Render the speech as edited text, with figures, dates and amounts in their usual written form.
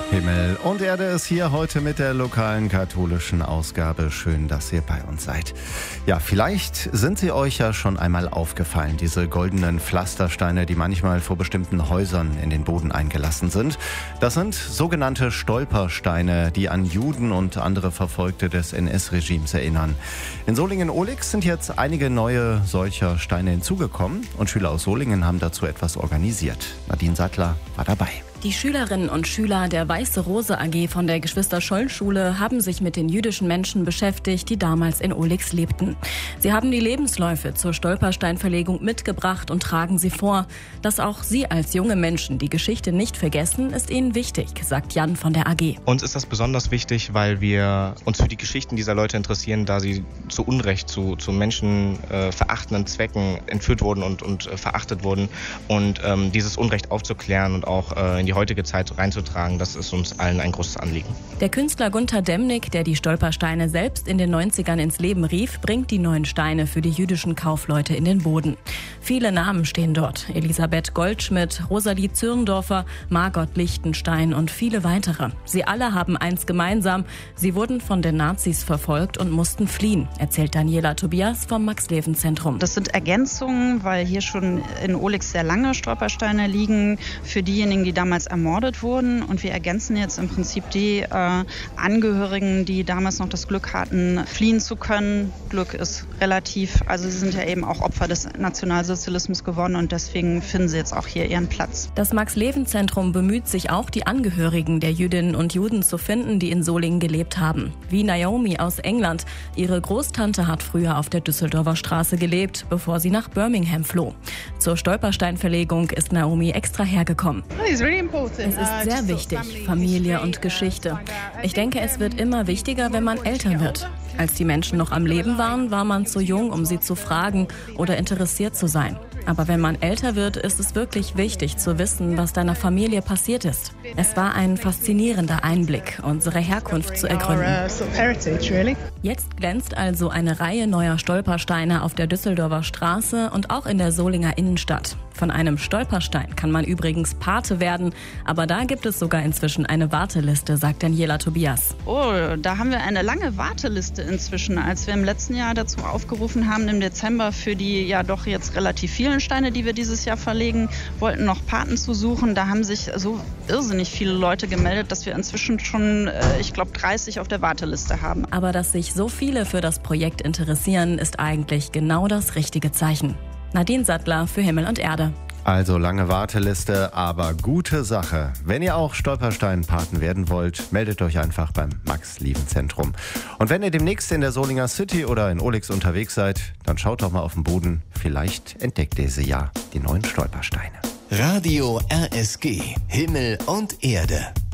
Himmel und Erde ist hier heute mit der lokalen katholischen Ausgabe. Schön, dass ihr bei uns seid. Ja, vielleicht sind sie euch ja schon einmal aufgefallen, diese goldenen Pflastersteine, die manchmal vor bestimmten Häusern in den Boden eingelassen sind. Das sind sogenannte Stolpersteine, die an Juden und andere Verfolgte des NS-Regimes erinnern. In Solingen-Ohligs sind jetzt einige neue solcher Steine hinzugekommen und Schüler aus Solingen haben dazu etwas organisiert. Nadine Sattler war dabei. Die Schülerinnen und Schüler der Weiße Rose AG von der Geschwister-Scholl-Schule haben sich mit den jüdischen Menschen beschäftigt, die damals in Ohligs lebten. Sie haben die Lebensläufe zur Stolpersteinverlegung mitgebracht und tragen sie vor. Dass auch sie als junge Menschen die Geschichte nicht vergessen, ist ihnen wichtig, sagt Jan von der AG. Uns ist das besonders wichtig, weil wir uns für die Geschichten dieser Leute interessieren, da sie zu Unrecht zu menschenverachtenden Zwecken entführt wurden und verachtet wurden. Und dieses Unrecht aufzuklären und auch in die heutige Zeit reinzutragen, das ist uns allen ein großes Anliegen. Der Künstler Gunter Demnig, der die Stolpersteine selbst in den 90ern ins Leben rief, bringt die neuen Steine für die jüdischen Kaufleute in den Boden. Viele Namen stehen dort. Elisabeth Goldschmidt, Rosalie Zürndorfer, Margot Lichtenstein und viele weitere. Sie alle haben eins gemeinsam. Sie wurden von den Nazis verfolgt und mussten fliehen, erzählt Daniela Tobias vom Max-Levin-Zentrum. Das sind Ergänzungen, weil hier schon in Ohligs sehr lange Stolpersteine liegen für diejenigen, die damals ermordet wurden. Und wir ergänzen jetzt im Prinzip die Angehörigen, die damals noch das Glück hatten, fliehen zu können. Glück ist relativ. Also sie sind ja eben auch Opfer des Nationalsozialismus geworden und deswegen finden sie jetzt auch hier ihren Platz. Das Max-Levin-Zentrum bemüht sich auch, die Angehörigen der Jüdinnen und Juden zu finden, die in Solingen gelebt haben. Wie Naomi aus England. Ihre Großtante hat früher auf der Düsseldorfer Straße gelebt, bevor sie nach Birmingham floh. Zur Stolpersteinverlegung ist Naomi extra hergekommen. Es ist sehr wichtig, Familie und Geschichte. Ich denke, es wird immer wichtiger, wenn man älter wird. Als die Menschen noch am Leben waren, war man zu jung, um sie zu fragen oder interessiert zu sein. Aber wenn man älter wird, ist es wirklich wichtig zu wissen, was deiner Familie passiert ist. Es war ein faszinierender Einblick, unsere Herkunft zu ergründen. Jetzt glänzt also eine Reihe neuer Stolpersteine auf der Düsseldorfer Straße und auch in der Solinger Innenstadt. Von einem Stolperstein kann man übrigens Pate werden, aber da gibt es sogar inzwischen eine Warteliste, sagt Daniela Tobias. Oh, da haben wir eine lange Warteliste inzwischen. Als wir im letzten Jahr dazu aufgerufen haben, im Dezember für die ja doch jetzt relativ vielen Steine, die wir dieses Jahr verlegen, wollten noch Paten zu suchen. Da haben sich so irrsinnig viele Leute gemeldet, dass wir inzwischen schon, 30 auf der Warteliste haben. Aber dass sich so viele für das Projekt interessieren, ist eigentlich genau das richtige Zeichen. Nadine Sattler für Himmel und Erde. Also lange Warteliste, aber gute Sache. Wenn ihr auch Stolpersteinpaten werden wollt, meldet euch einfach beim Max-Levin-Zentrum. Und wenn ihr demnächst in der Solinger City oder in Ohligs unterwegs seid, dann schaut doch mal auf den Boden. Vielleicht entdeckt ihr sie ja, die neuen Stolpersteine. Radio RSG, Himmel und Erde.